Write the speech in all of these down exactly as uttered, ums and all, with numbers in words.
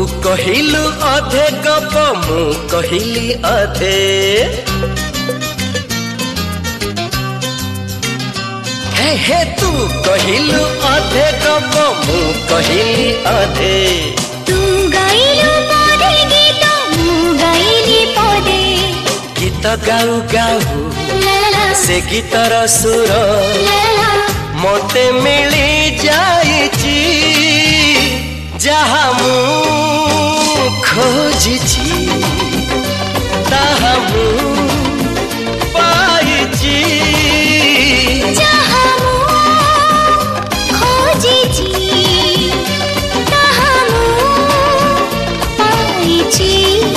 कहिलु अधे गप मु कहिली अधे हे हे तू कहिलु अधे गप मु कहिली अधे तू गाइलु पदे गीत मु गाइली पदे गीत गाऊ गाऊ से गीतर सुर मते मिली जाइची जहा मु खोजिची ताहा मु पाइची जहा मु खोजिची ताहा मु पाइची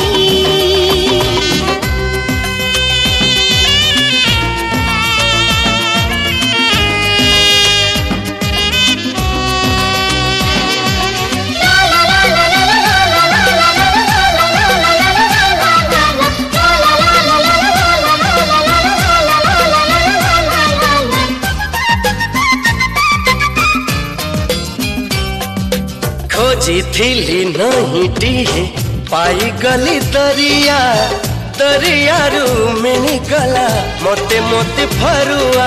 खोजी थिली नहीं टीहे पाई गली दरिया दरिया रू मिनी गला मोते मोते फरुआ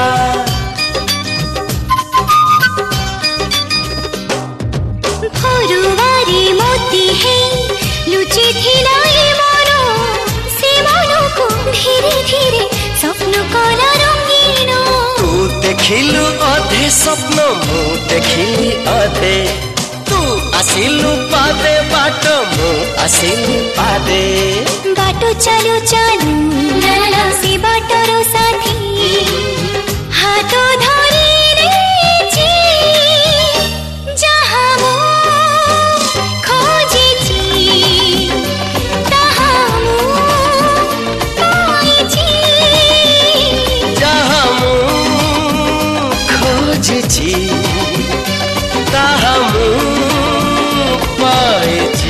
फरुआरी मोती है लुची थिला मोरो से मनो को धीरे धीरे स्वप्न कला रंगीनो तू देखिलु अधे स्वप्न मु देखिली अधे तू आसिलु पादे बाट मु आसिली पादे बाटो चालू चालू से बाटरो साथी हाथो धरी रेची जहा मु खोजिची ताहा मु पाइची जहा मु खोजिची ताहा मु पाइची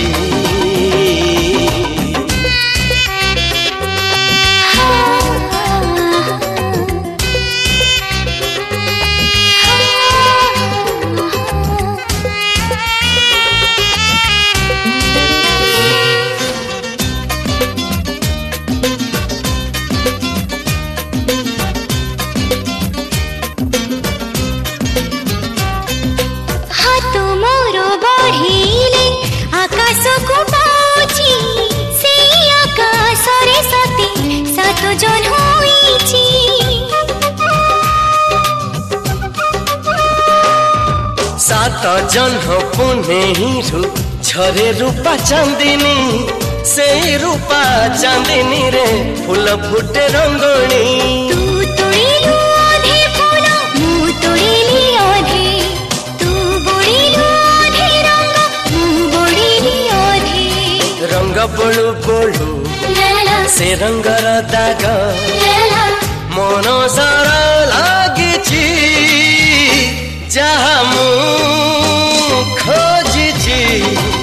हाथो मोरो बढ़ीले आकाश को पाउची से आकाश रे सते सात जन होईची सात जन्ह पुणे हिरु झरे रूपा चांदिनी से रूपा चांदिनी रे फूल फुटे रंगणी तू तोड़िलु आधे फूल मु तोड़िली आधे तू बोड़िलु आधे रंग मु बोड़िली आधे रंग बोलू बोलू से रंगर दाग मन सारा लागिची जहा मु खोजिची